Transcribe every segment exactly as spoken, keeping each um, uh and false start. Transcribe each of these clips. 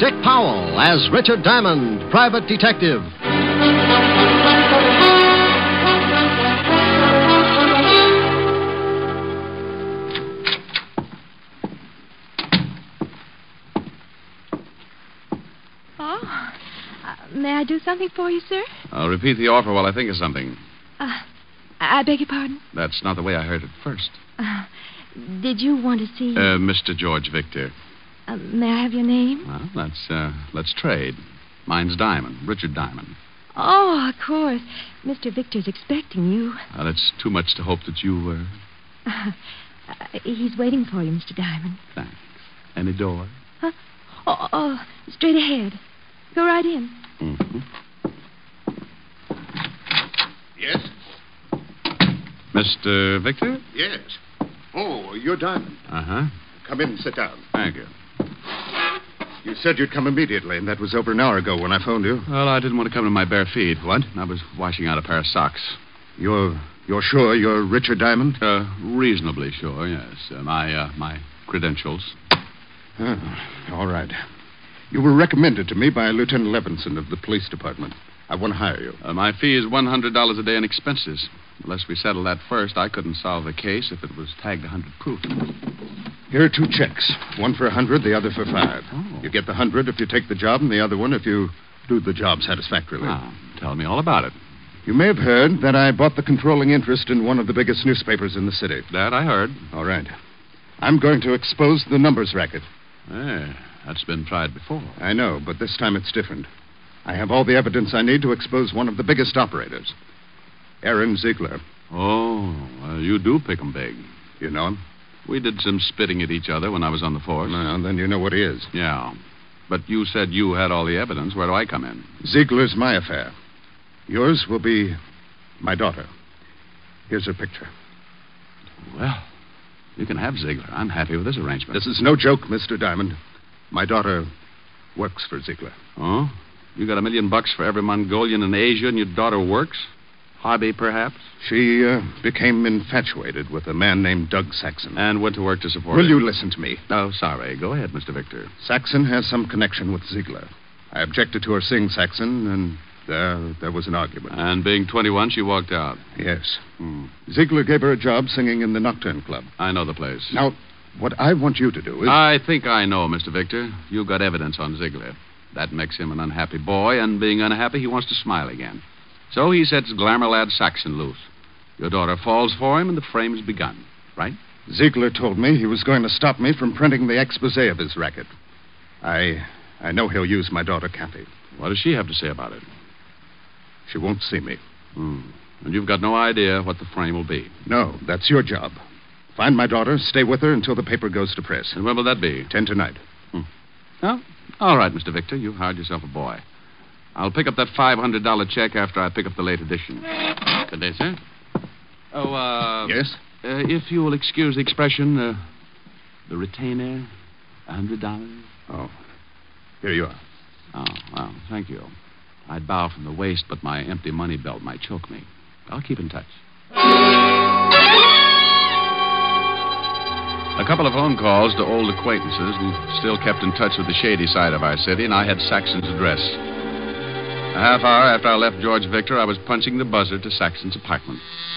Dick Powell as Richard Diamond, private detective. Oh, uh, may I do something for you, sir? I'll repeat the offer while I think of something. Uh, I beg your pardon? That's not the way I heard it first. Uh, did you want to see... Uh, Mister George Victor. Uh, may I have your name? Well, let's, uh, let's trade. Mine's Diamond, Richard Diamond. Oh, of course. Mister Victor's expecting you. Well, it's too much to hope that you, uh... Uh, uh, he's waiting for you, Mister Diamond. Thanks. Any door? Huh? Oh, oh, straight ahead. Go right in. Mm-hmm. Yes? Mister Victor? Yes. Oh, you're Diamond. Uh-huh. Come in and sit down. Thank you. You said you'd come immediately, and that was over an hour ago when I phoned you. Well, I didn't want to come in my bare feet. What? I was washing out a pair of socks. You're you're sure you're Richard Diamond? Uh, reasonably sure, yes. Uh, my, uh, my credentials. Oh, all right. You were recommended to me by Lieutenant Levinson of the police department. I want to hire you. Uh, my fee is one hundred dollars a day in expenses. Unless we settle that first, I couldn't solve the case if it was tagged one hundred proof. Here are two checks. One for a hundred, the other for five. Oh. You get the hundred if you take the job, and the other one if you do the job satisfactorily. Ah, tell me all about it. You may have heard that I bought the controlling interest in one of the biggest newspapers in the city. That I heard. All right. I'm going to expose the numbers racket. Hey, that's been tried before. I know, but this time it's different. I have all the evidence I need to expose one of the biggest operators, Aaron Ziegler. Oh, well, you do pick 'em big. You know him? We did some spitting at each other when I was on the force. Well, then you know what he is. Yeah. But you said you had all the evidence. Where do I come in? Ziegler's my affair. Yours will be my daughter. Here's her picture. Well, you can have Ziegler. I'm happy with this arrangement. This is no joke, Mister Diamond. My daughter works for Ziegler. Oh? You got a million bucks for every Mongolian in Asia and your daughter works? Hobby, perhaps? She uh, became infatuated with a man named Doug Saxon. And went to work to support Will it. you listen to me? Oh, sorry. Go ahead, Mister Victor. Saxon has some connection with Ziegler. I objected to her seeing Saxon, and there, there was an argument. And being twenty-one, she walked out. Yes. Hmm. Ziegler gave her a job singing in the Nocturne Club. I know the place. Now, what I want you to do is... I think I know, Mister Victor. You've got evidence on Ziegler. That makes him an unhappy boy, and being unhappy, he wants to smile again. So he sets glamour lad Saxon loose. Your daughter falls for him, and the frame's begun, right? Ziegler told me he was going to stop me from printing the expose of his racket. I I know he'll use my daughter, Kathy. What does she have to say about it? She won't see me. Hmm. And you've got no idea what the frame will be. No, that's your job. Find my daughter, stay with her until the paper goes to press. And when will that be? Ten tonight. Hmm. Oh, all right, Mister Victor. You've hired yourself a boy. I'll pick up that five hundred dollars check after I pick up the late edition. Good day, sir. Oh, uh... Yes? Uh, if you will excuse the expression, uh, the retainer, a hundred dollars. Oh, here you are. Oh, well, thank you. I'd bow from the waist, but my empty money belt might choke me. I'll keep in touch. A couple of phone calls to old acquaintances who still kept in touch with the shady side of our city, and I had Saxon's address. A half hour after I left George Victor, I was punching the buzzer to Saxon's apartment.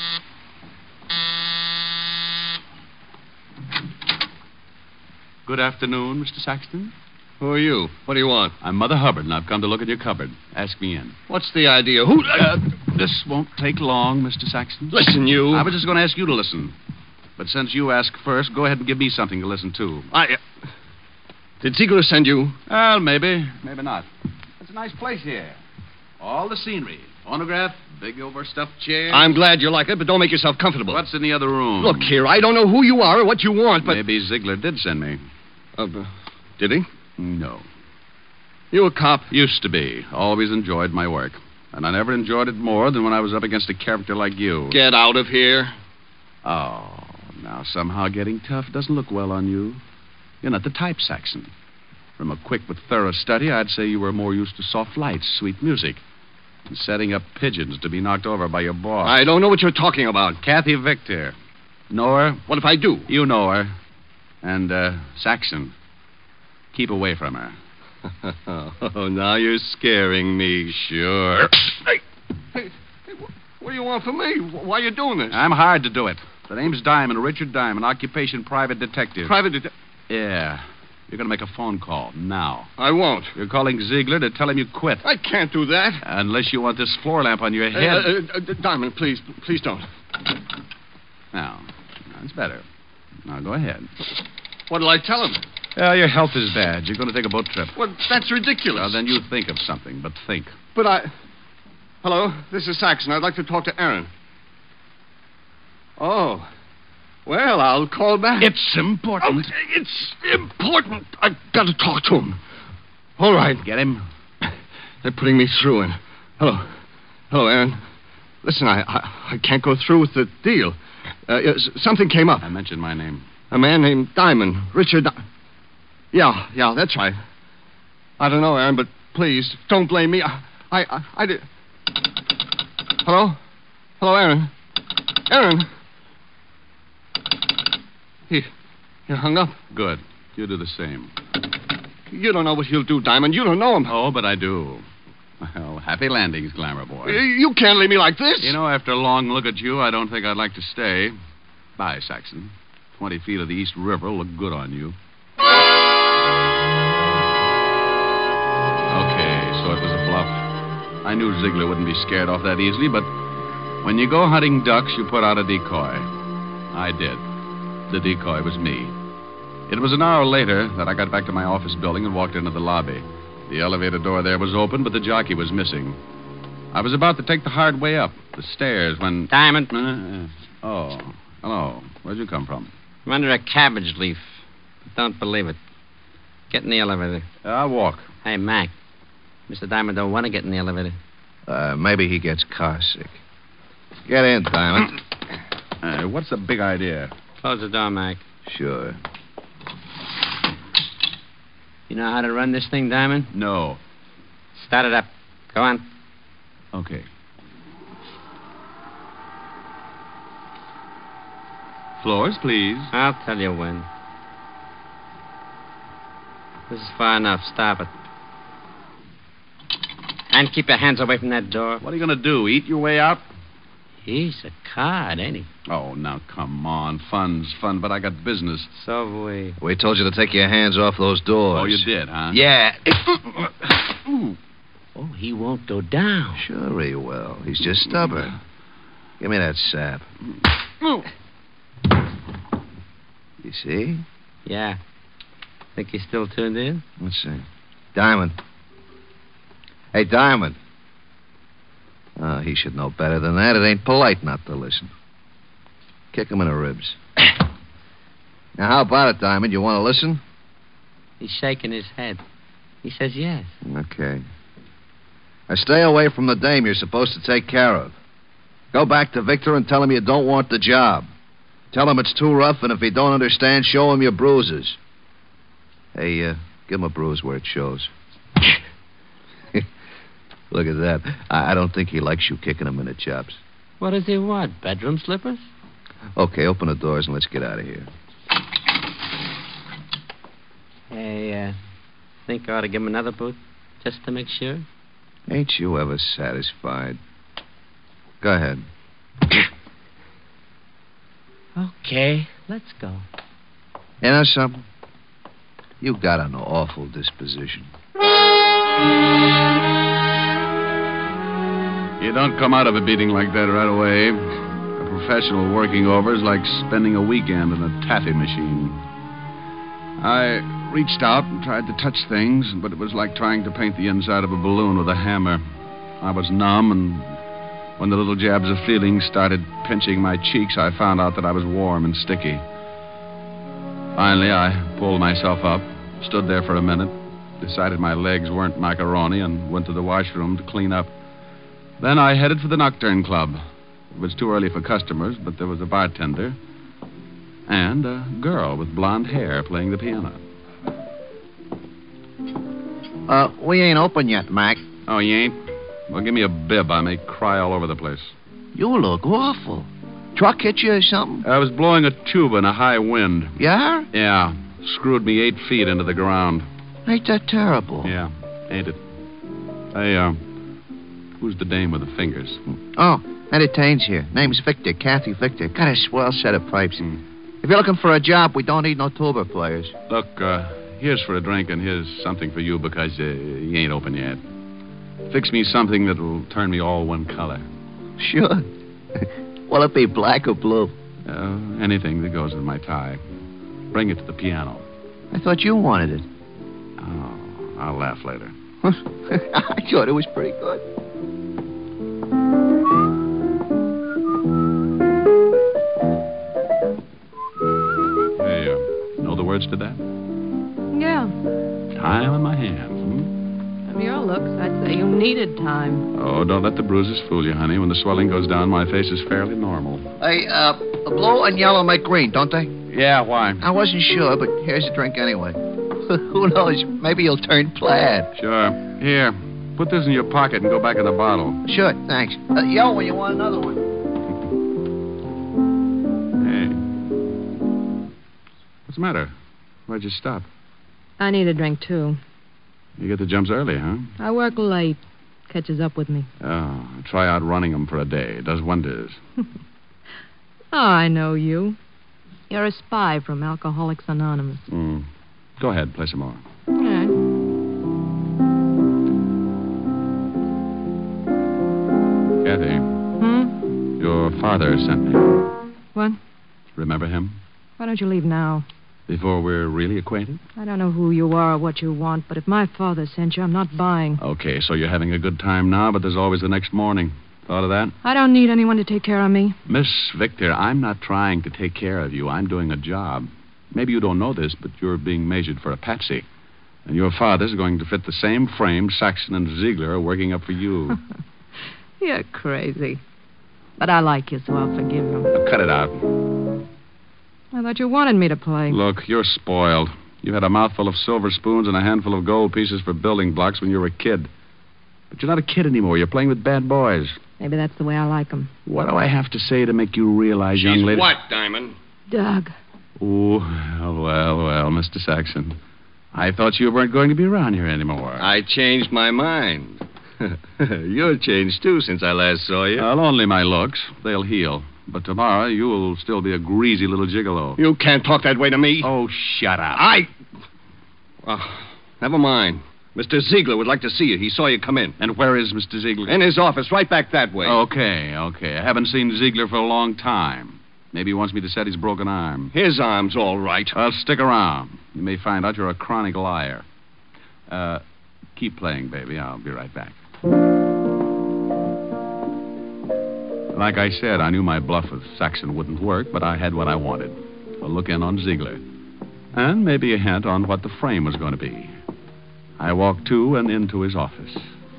Good afternoon, Mister Saxton. Who are you? What do you want? I'm Mother Hubbard, and I've come to look at your cupboard. Ask me in. What's the idea? Who... Uh, this won't take long, Mister Saxton. Listen, you... I was just going to ask you to listen. But since you asked first, go ahead and give me something to listen to. I... Uh... Did Ziegler send you? Well, maybe. Maybe not. It's a nice place here. All the scenery. Phonograph, big overstuffed chair. I'm glad you like it, but don't make yourself comfortable. What's in the other room? Look here, I don't know who you are or what you want, but... Maybe Ziegler did send me. Uh, did he? No. You a cop? Used to be. Always enjoyed my work. And I never enjoyed it more than when I was up against a character like you. Get out of here. Oh, now somehow getting tough doesn't look well on you. You're not the type, Saxon. From a quick but thorough study, I'd say you were more used to soft lights, sweet music, and setting up pigeons to be knocked over by your boss. I don't know what you're talking about. Kathy Victor. Know her? What if I do? You know her. And, uh, Saxon. Keep away from her. Oh, now you're scaring me. Sure. Hey, hey, hey, what do you want from me? Why are you doing this? I'm hired to do it. The name's Diamond, Richard Diamond, occupation private detective. Private detective. Yeah. You're going to make a phone call now. I won't. You're calling Ziegler to tell him you quit. I can't do that. Unless you want this floor lamp on your Uh, head. uh, uh, Diamond, please, please don't. Now, that's better. Now, go ahead. What'll I tell him? Well, your health is bad. You're going to take a boat trip. Well, that's ridiculous. Well, then you think of something, but think. But I... Hello, this is Saxon. I'd like to talk to Aaron. Oh. Well, I'll call back. It's important. Oh, it's important. I've got to talk to him. All right. Get him? They're putting me through in. Hello. Hello, Aaron. Listen, I, I, I can't go through with the deal. Uh, yes, something came up. I mentioned my name. A man named Diamond. Richard Di- Yeah, yeah, that's right. I don't know, Aaron, but please, don't blame me. I, I, I, I did... Hello? Hello, Aaron? Aaron? He, he hung up. Good. You do the same. You don't know what he'll do, Diamond. You don't know him. Oh, but I do. Well, happy landings, Glamour Boy. You, you can't leave me like this. You know, after a long look at you, I don't think I'd like to stay. Bye, Saxon. Twenty feet of the East River will look good on you. Okay, so it was a bluff. I knew Ziegler wouldn't be scared off that easily, but when you go hunting ducks, you put out a decoy. I did. The decoy was me. It was an hour later that I got back to my office building and walked into the lobby. The elevator door there was open, but the jockey was missing. I was about to take the hard way up, the stairs, when... Diamond. Uh, oh, hello. Where'd you come from? I'm under a cabbage leaf. Don't believe it. Get in the elevator. I'll walk. Hey, Mac. Mister Diamond don't want to get in the elevator. Uh, maybe he gets car sick. Get in, Diamond. Uh, what's the big idea? Close the door, Mac. Sure. You know how to run this thing, Diamond? No. Start it up. Go on. Okay. Floors, please. I'll tell you when. This is far enough. Stop it. And keep your hands away from that door. What are you going to do, eat your way out? He's a card, ain't he? Oh, now, come on. Fun's fun, but I got business. So have we. We told you to take your hands off those doors. Oh, you did, huh? Yeah. Oh, he won't go down. Sure he will. He's just stubborn. Give me that sap. You see? Yeah. Think he's still tuned in? Let's see. Diamond. Hey, Diamond. Oh, he should know better than that. It ain't polite not to listen. Kick him in the ribs. Now, how about it, Diamond? You want to listen? He's shaking his head. He says yes. Okay. Now, stay away from the dame you're supposed to take care of. Go back to Victor and tell him you don't want the job. Tell him it's too rough, and if he don't understand, show him your bruises. Hey, uh, give him a bruise where it shows. Look at that. I, I don't think he likes you kicking him in the chops. What does he want? Bedroom slippers? Okay, open the doors and let's get out of here. Hey, uh, think I ought to give him another boot? Just to make sure? Ain't you ever satisfied? Go ahead. Okay, let's go. You know something? You got an awful disposition. You don't come out of a beating like that right away. A professional working over is like spending a weekend in a taffy machine. I reached out and tried to touch things, but it was like trying to paint the inside of a balloon with a hammer. I was numb, and when the little jabs of feeling started pinching my cheeks, I found out that I was warm and sticky. Finally, I pulled myself up, stood there for a minute, decided my legs weren't macaroni, and went to the washroom to clean up. Then I headed for the Nocturne Club. It was too early for customers, but there was a bartender and a girl with blonde hair playing the piano. Uh, we ain't open yet, Mac. Oh, you ain't? Well, give me a bib. I may cry all over the place. You look awful. Truck hit you or something? I was blowing a tuba in a high wind. Yeah? Yeah. Screwed me eight feet into the ground. Ain't that terrible? Yeah, ain't it? Hey, uh, who's the dame with the fingers? Oh, entertains here. Name's Victor, Kathy Victor. Got a swell set of pipes. Hmm. If you're looking for a job, we don't need no tuba players. Look, uh, here's for a drink, and here's something for you because uh, you ain't open yet. Fix me something that'll turn me all one color. Sure. Will it be black or blue? Uh, anything that goes with my tie. Bring it to the piano. I thought you wanted it. Oh, I'll laugh later. I thought it was pretty good. Hey, uh, know the words to that? Yeah. Time in my hand. Hmm? From your looks, I'd say you needed time. Oh, don't let the bruises fool you, honey. When the swelling goes down, my face is fairly normal. Hey, uh, blue and yellow make green, don't they? Yeah, why? I wasn't sure, but here's a drink anyway. Who knows? Maybe you'll turn plaid. Sure. Here, put this in your pocket and go back in the bottle. Sure, thanks. Uh, yell when you want another one. Hey. What's the matter? Why'd you stop? I need a drink, too. You get the jumps early, huh? I work late. Catches up with me. Oh, try out running them for a day. It does wonders. Oh, I know you. You're a spy from Alcoholics Anonymous. Mm. Go ahead, play some more. All right. Kathy, Hmm? your father sent me. What? Remember him? Why don't you leave now? Before we're really acquainted? I don't know who you are or what you want, but if my father sent you, I'm not buying. Okay, so you're having a good time now, but there's always the next morning. Thought of that? I don't need anyone to take care of me. Miss Victor, I'm not trying to take care of you. I'm doing a job. Maybe you don't know this, but you're being measured for a patsy. And your father's going to fit the same frame Saxon and Ziegler are working up for you. You're crazy. But I like you, so I'll forgive you. Now, cut it out. I thought you wanted me to play. Look, you're spoiled. You had a mouthful of silver spoons and a handful of gold pieces for building blocks when you were a kid. But you're not a kid anymore. You're playing with bad boys. Maybe that's the way I like 'em. What do I have to say to make you realize, young She's lady? what, Diamond? Doug. Oh, well, well, Mister Saxon. I thought you weren't going to be around here anymore. I changed my mind. You're changed, too, since I last saw you. Well, only my looks. They'll heal. But tomorrow, you will still be a greasy little gigolo. You can't talk that way to me. Oh, shut up. I... Oh, never mind. Mister Ziegler would like to see you. He saw you come in. And where is Mister Ziegler? In his office, right back that way. Okay, okay. I haven't seen Ziegler for a long time. Maybe he wants me to set his broken arm. His arm's all right. Well, stick around. You may find out you're a chronic liar. Uh, keep playing, baby. I'll be right back. Like I said, I knew my bluff with Saxon wouldn't work, but I had what I wanted. A look in on Ziegler. And maybe a hint on what the frame was going to be. I walked to and into his office.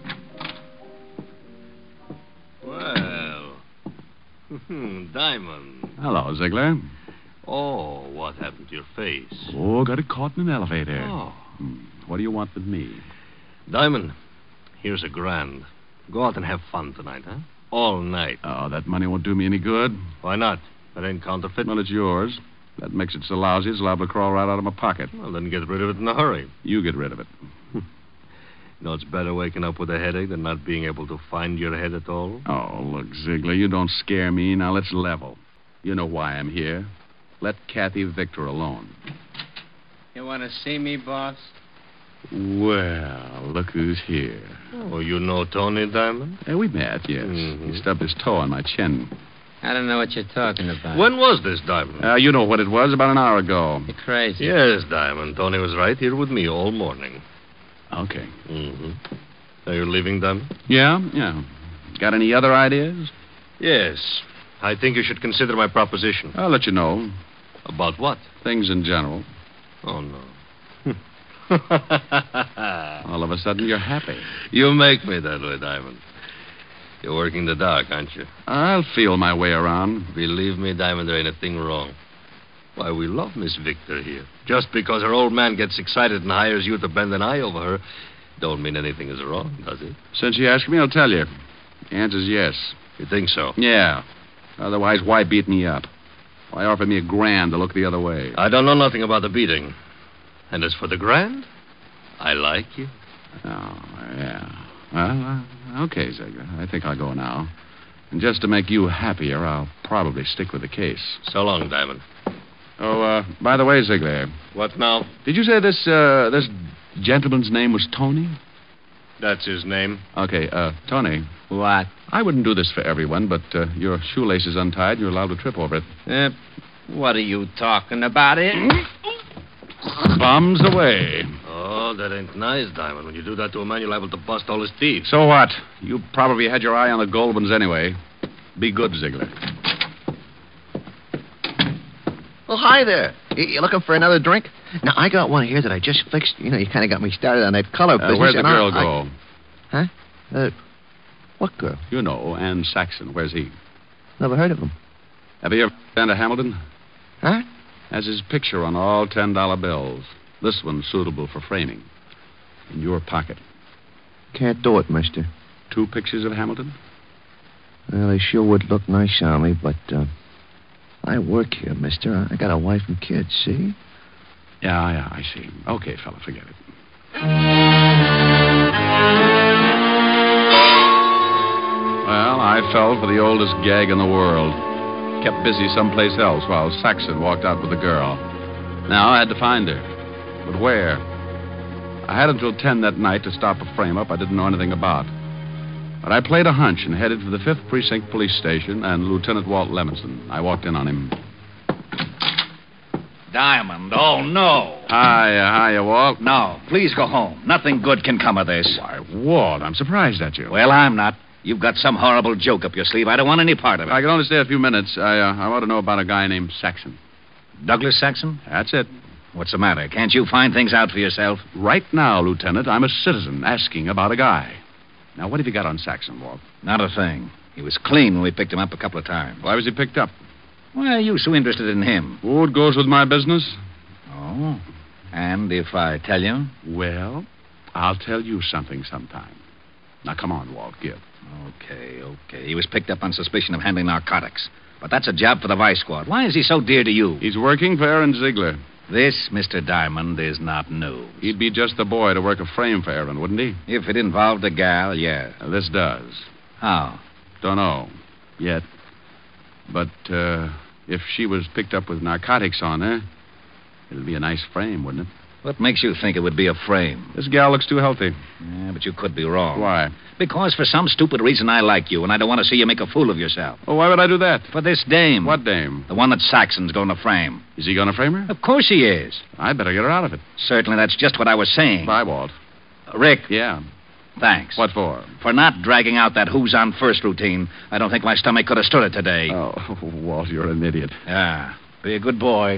Well, Diamond. Hello, Ziegler. Oh, what happened to your face? Oh, got it caught in an elevator. Oh. Hmm. What do you want with me? Diamond, here's a grand. Go out and have fun tonight, huh? All night. Oh, that money won't do me any good. Why not? That ain't counterfeit. Well, it's yours. That makes it so lousy it's liable to crawl right out of my pocket. Well, then get rid of it in a hurry. You get rid of it. You know, it's better waking up with a headache than not being able to find your head at all. Oh, look, Ziegler, you don't scare me. Now, let's level. You know why I'm here. Let Kathy Victor alone. You want to see me, boss? Well, look who's here. Oh, you know Tony, Diamond? Hey, we met, yes. Mhm. He stubbed his toe on my chin. I don't know what you're talking about. When was this, Diamond? Uh, you know what it was, about an hour ago. You're crazy. Yes, Diamond. Tony was right here with me all morning. Okay. Mm-hmm. Are you leaving, Diamond? Yeah, yeah. Got any other ideas? Yes. I think you should consider my proposition. I'll let you know. About what? Things in general. Oh, no. All of a sudden, you're happy. You make me that way, Diamond. You're working the dark, aren't you? I'll feel my way around. Believe me, Diamond, there ain't a thing wrong. Why, we love Miss Victor here. Just because her old man gets excited and hires you to bend an eye over her, don't mean anything is wrong, does it? Since you asked me, I'll tell you. The answer's yes. You think so? Yeah. Otherwise, why beat me up? Why offer me a grand to look the other way? I don't know nothing about the beating. And as for the grand, I like you. Oh, yeah. Well, uh, okay, Ziegler. I think I'll go now. And just to make you happier, I'll probably stick with the case. So long, Diamond. Oh, uh, by the way, Ziegler, What now? did you say this, uh, this gentleman's name was Tony? That's his name. Okay, uh, Tony. What? I wouldn't do this for everyone, but uh, your shoelace is untied. You're allowed to trip over it. Uh, what are you talking about it? Bombs away. Oh, that ain't nice, Diamond. When you do that to a man, you're liable to bust all his teeth. So what? You probably had your eye on the gold ones anyway. Be good, Ziegler. Oh, hi there. You, you looking for another drink? Now, I got one here that I just fixed. You know, you kind of got me started on that color Uh, business. where'd the and girl I, go? I... Huh? Uh, what girl? You know, Ann Saxon. Where's he? Never heard of him. Have you ever been to Hamilton? Huh? Has his picture on all ten dollar bills. This one's suitable for framing. In your pocket. Can't do it, mister. Two pictures of Hamilton? Well, they sure would look nice on me, but, uh, I work here, mister. I got a wife and kids, see? Yeah, yeah, I see. Okay, fella, forget it. Well, I fell for the oldest gag in the world. Kept busy someplace else while Saxon walked out with the girl. Now I had to find her. But where? I had until ten that night to stop a frame-up I didn't know anything about. But I played a hunch and headed for the fifth Precinct Police Station and Lieutenant Walt Levinson. I walked in on him. Diamond, oh, no. Hiya, hiya, Walt. No, please go home. Nothing good can come of this. Why, Walt, I'm surprised at you. Well, I'm not. You've got some horrible joke up your sleeve. I don't want any part of it. I can only stay a few minutes. I, uh, I want to know about a guy named Saxon. Douglas Saxon? That's it. What's the matter? Can't you find things out for yourself? Right now, Lieutenant, I'm a citizen asking about a guy. Now, what have you got on Saxon, Walt? Not a thing. He was clean when we picked him up a couple of times. Why was he picked up? Why are you so interested in him? Oh, it goes with my business. Oh. And if I tell you? Well, I'll tell you something sometime. Now, come on, Walt, give. Okay, okay. He was picked up on suspicion of handling narcotics. But that's a job for the Vice Squad. Why is he so dear to you? He's working for Aaron Ziegler. This, Mister Diamond, is not news. He'd be just the boy to work a frame for Aaron, wouldn't he? If it involved a gal, yeah. Uh, this does. How? Don't know. Yet. But, uh, if she was picked up with narcotics on her, it'd be a nice frame, wouldn't it? What makes you think it would be a frame? This gal looks too healthy. Yeah, but you could be wrong. Why? Because for some stupid reason I like you, and I don't want to see you make a fool of yourself. Oh, why would I do that? For this dame. What dame? The one that Saxon's going to frame. Is he going to frame her? Of course he is. I better get her out of it. Certainly, that's just what I was saying. Bye, Walt. Uh, Rick. Yeah. Thanks. What for? For not dragging out that who's on first routine. I don't think my stomach could have stood it today. Oh, Walt, you're an idiot. Yeah. Be a good boy.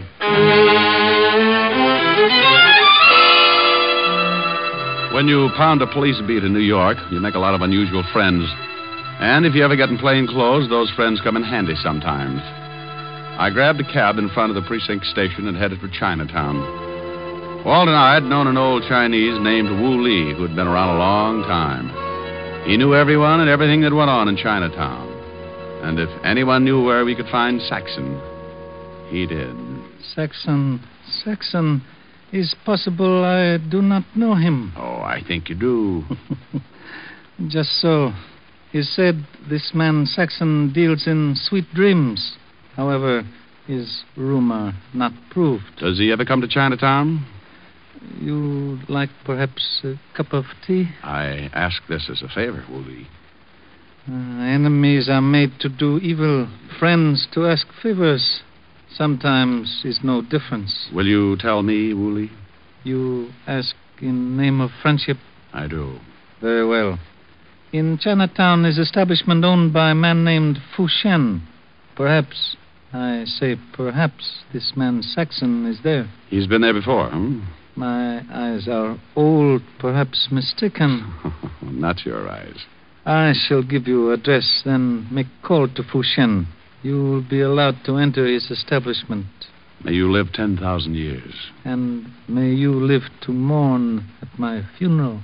When you pound a police beat in New York, you make a lot of unusual friends. And if you ever get in plain clothes, those friends come in handy sometimes. I grabbed a cab in front of the precinct station and headed for Chinatown. Walt and I had known an old Chinese named Wu Li who'd been around a long time. He knew everyone and everything that went on in Chinatown. And if anyone knew where we could find Saxon, he did. Saxon, Saxon... Is possible I do not know him. Oh, I think you do. Just so. He said this man Saxon deals in sweet dreams. However, is rumor not proved. Does he ever come to Chinatown? You like perhaps a cup of tea? I ask this as a favor, Wu Li. Uh, enemies are made to do evil. Friends to ask favors. Sometimes is no difference. Will you tell me, Wu Li? You ask in name of friendship? I do. Very well. In Chinatown is establishment owned by a man named Fu Shen. Perhaps, I say perhaps, this man Saxon is there. He's been there before, hmm? My eyes are old, perhaps mistaken. Not your eyes. I shall give you address, then make call to Fu Shen. You will be allowed to enter his establishment. May you live ten thousand years. And may you live to mourn at my funeral.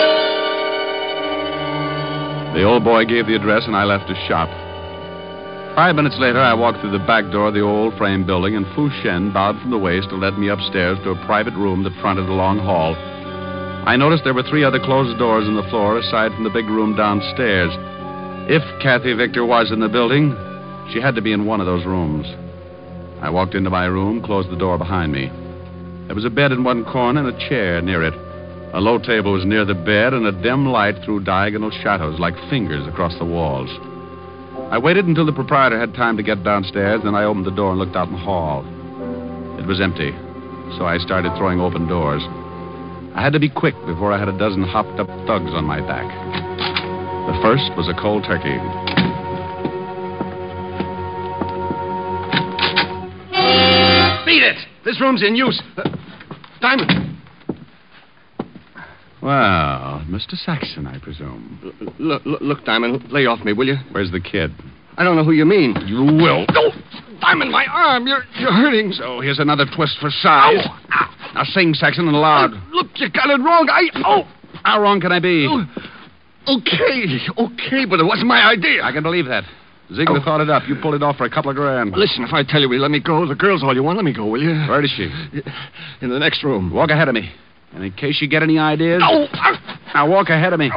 The old boy gave the address, and I left his shop. Five minutes later, I walked through the back door of the old frame building, and Fu Shen bowed from the waist and led me upstairs to a private room that fronted a long hall. I noticed there were three other closed doors in the floor aside from the big room downstairs. If Kathy Victor was in the building, she had to be in one of those rooms. I walked into my room, closed the door behind me. There was a bed in one corner and a chair near it. A low table was near the bed, and a dim light threw diagonal shadows like fingers across the walls. I waited until the proprietor had time to get downstairs, then I opened the door and looked out in the hall. It was empty, so I started throwing open doors. I had to be quick before I had a dozen hopped-up thugs on my back. The first was a cold turkey. Beat it! This room's in use. Uh, Diamond. Well, Mister Saxon, I presume. L- look, look, look, Diamond, lay off me, will you? Where's the kid? I don't know who you mean. You will. No! Diamond, my arm! You're you're hurting. So here's another twist for size. Ow. Ow. Now sing, Saxon, and loud. Uh, look, you got it wrong. I... Oh! How wrong can I be? Oh. Okay, okay, but it wasn't my idea. I can believe that. Ziegler Oh. thought it up. You pulled it off for a couple of grand. Listen, if I tell you we let me go, the girl's all you want, let me go, will you? Where is she? In the next room. Walk ahead of me. And in case you get any ideas... No! Now walk ahead of me.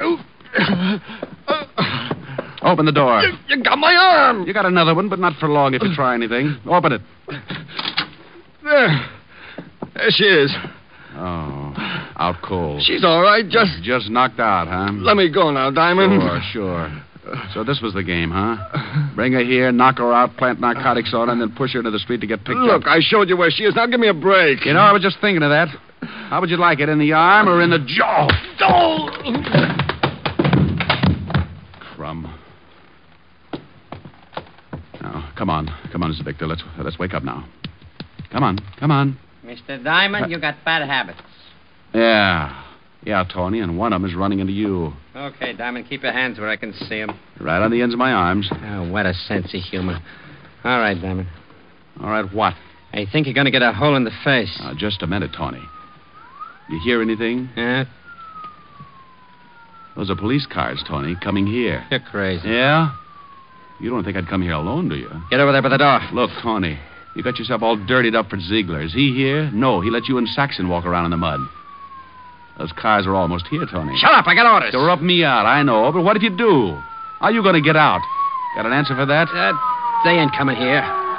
Open the door. You, you got my arm! You got another one, but not for long if you try anything. Open it. There. There she is. Oh, out cold. She's all right, just... Just knocked out, huh? Let me go now, Diamond. Sure, sure. So this was the game, huh? Bring her here, knock her out, plant narcotics on her, and then push her into the street to get picked up. Look, I showed you where she is. Now give me a break. You know, I was just thinking of that. How would you like it, in the arm or in the jaw? Oh! Crumb. Now, come on. Come on, Mister Victor. Let's, let's wake up now. Come on, come on. Mister Diamond, you got bad habits. Yeah. Yeah, Tony, and one of them is running into you. Okay, Diamond, keep your hands where I can see them. Right on the ends of my arms. Oh, what a sense of humor. All right, Diamond. All right, what? I think you're going to get a hole in the face. Uh, just a minute, Tony. You hear anything? Yeah? Those are police cars, Tony, coming here. You're crazy. Yeah? You don't think I'd come here alone, do you? Get over there by the door. Look, Tony, you got yourself all dirtied up for Ziegler. Is he here? No, he let you and Saxon walk around in the mud. Those cars are almost here, Tony. Shut up, I got orders. They're up me out, I know, but what if you do? How are you going to get out? Got an answer for that? Uh, they ain't coming here.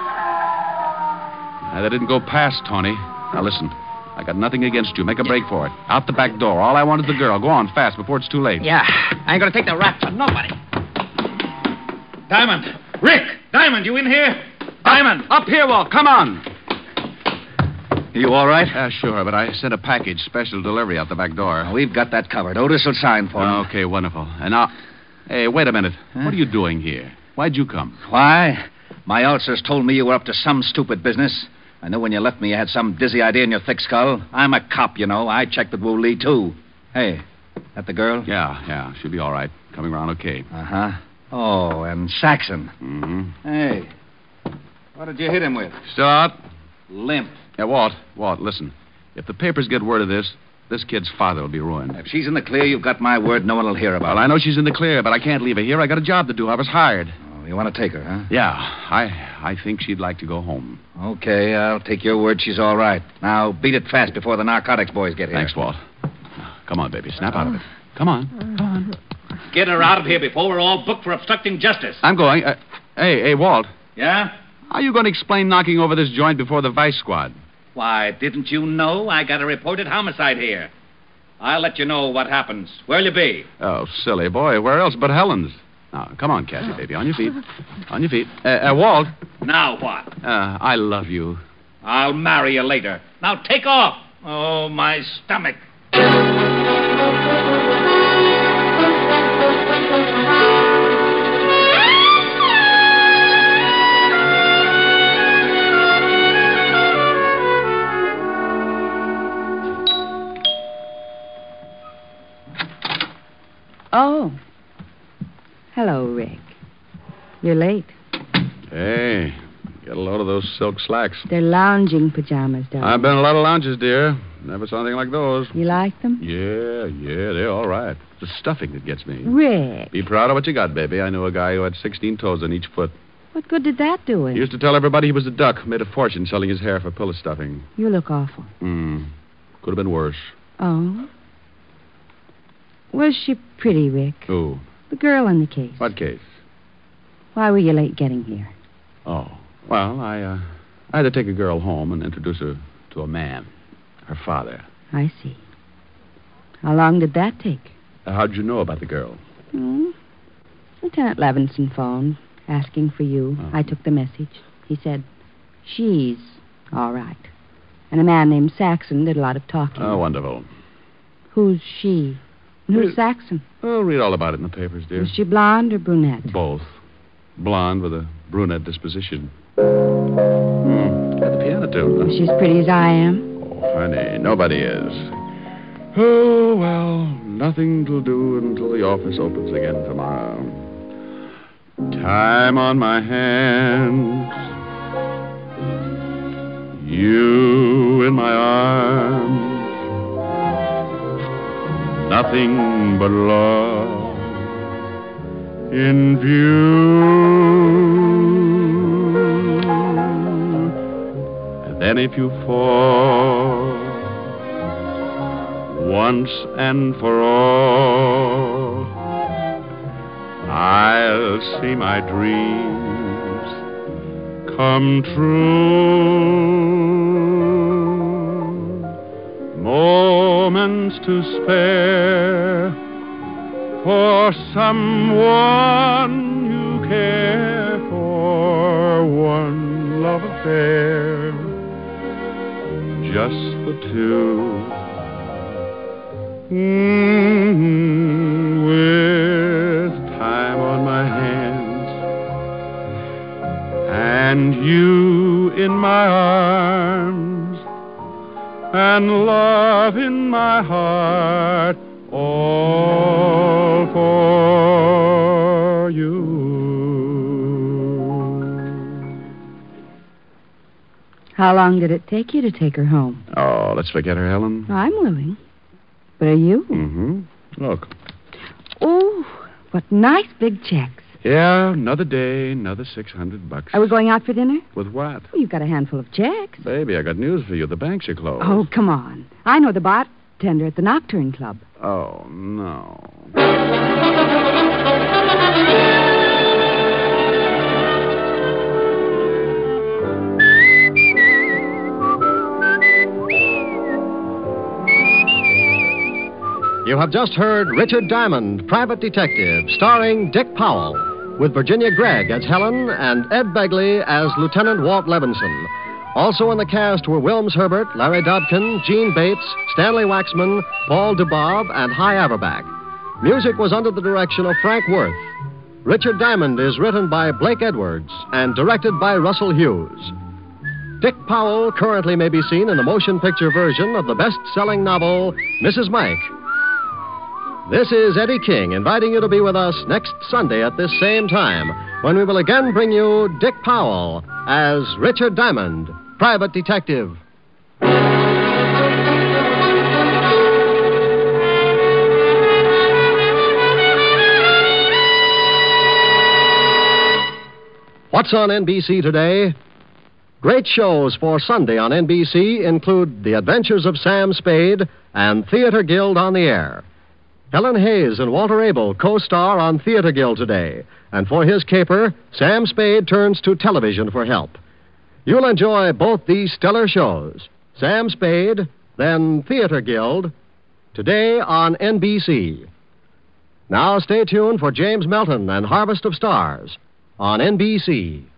Uh, they didn't go past, Tony. Now, listen. I got nothing against you. Make a break for it. Out the back door. All I want is the girl. Go on, fast, before it's too late. Yeah, I ain't going to take the rap for nobody. Diamond! Rick! Diamond, you in here? Diamond! Up here, Walt. Come on. You all right? Yeah, sure, but I sent a package, special delivery, out the back door. We've got that covered. Otis will sign for him. Okay, wonderful. And now... Hey, wait a minute. Huh? What are you doing here? Why'd you come? Why? My ulcers told me you were up to some stupid business. I knew when you left me you had some dizzy idea in your thick skull. I'm a cop, you know. I checked with Wu Lee, too. Hey, that the girl? Yeah, yeah. She'll be all right. Coming around okay. Uh-huh. Oh, and Saxon. Mm-hmm. Hey, what did you hit him with? Still out? Limp. Yeah, Walt, Walt, listen. If the papers get word of this, this kid's father will be ruined. If she's in the clear, you've got my word. No one will hear about Well, it. I know she's in the clear, but I can't leave her here. I got a job to do. I was hired. Oh, you want to take her, huh? Yeah, I I think she'd like to go home. Okay, I'll take your word she's all right. Now, beat it fast before the narcotics boys get here. Thanks, Walt. Come on, baby. Snap out of it. Come on. Come on. Get her out of here before we're all booked for obstructing justice. I'm going. Uh, hey, hey, Walt. Yeah? How are you going to explain knocking over this joint before the vice squad? Why, didn't you know I got a reported homicide here? I'll let you know what happens. Where'll you be? Oh, silly boy. Where else but Helen's? Now, come on, Kathy, baby. On your feet. On your feet. Uh, uh, Walt. Now what? Uh, I love you. I'll marry you later. Now take off. Oh, my stomach. Oh. Hello, Rick. You're late. Hey, get a load of those silk slacks. They're lounging pajamas, darling. I've been in a lot of lounges, dear. Never saw anything like those. You like them? Yeah, yeah, they're all right. It's the stuffing that gets me. Rick. Be proud of what you got, baby. I knew a guy who had sixteen toes on each foot. What good did that do it? He used to tell everybody he was a duck, made a fortune selling his hair for pillow stuffing. You look awful. Hmm. Could have been worse. Oh? Was she pretty, Rick? Who? The girl in the case. What case? Why were you late getting here? Oh, well, I, uh, I had to take a girl home and introduce her to a man, her father. I see. How long did that take? Uh, how'd you know about the girl? Hmm. Lieutenant Levinson phoned, asking for you. Oh. I took the message. He said, she's all right. And a man named Saxon did a lot of talking. Oh, wonderful. Who's she? And who's Uh, Saxon? Oh, read all about it in the papers, dear. Is she blonde or brunette? Both. Blonde with a brunette disposition. Hmm. Got the piano too. Is she as pretty as I am? Oh, honey, nobody is. Oh, well, nothing to do until the office opens again tomorrow. Time on my hands. You in my arms. Nothing but love in view. And then if you fall once and for all, I'll see my dreams come true. Moments to spare for someone you care for. One love affair, just the two. Mm, with time on my hands and you in my arms and love in my heart, all for you. How long did it take you to take her home? Oh, let's forget her, Helen. I'm willing. But are you? Mm-hmm. Look. Oh, what nice big checks. Yeah, another day, another six hundred bucks. Are we going out for dinner? With what? Well, you've got a handful of checks. Baby, I got news for you. The banks are closed. Oh, come on. I know the bartender at the Nocturne Club. Oh, no. You have just heard Richard Diamond, Private Detective, starring Dick Powell, with Virginia Gregg as Helen and Ed Begley as Lieutenant Walt Levinson. Also in the cast were Wilms Herbert, Larry Dobkin, Gene Bates, Stanley Waxman, Paul DeBob, and Hy Averback. Music was under the direction of Frank Worth. Richard Diamond is written by Blake Edwards and directed by Russell Hughes. Dick Powell currently may be seen in the motion picture version of the best-selling novel, Missus Mike. This is Eddie King inviting you to be with us next Sunday at this same time when we will again bring you Dick Powell as Richard Diamond, Private Detective. What's on N B C today? Great shows for Sunday on N B C include The Adventures of Sam Spade and Theater Guild on the Air. Helen Hayes and Walter Abel co-star on Theater Guild today, and for his caper, Sam Spade turns to television for help. You'll enjoy both these stellar shows, Sam Spade, then Theater Guild, today on N B C. Now stay tuned for James Melton and Harvest of Stars on N B C.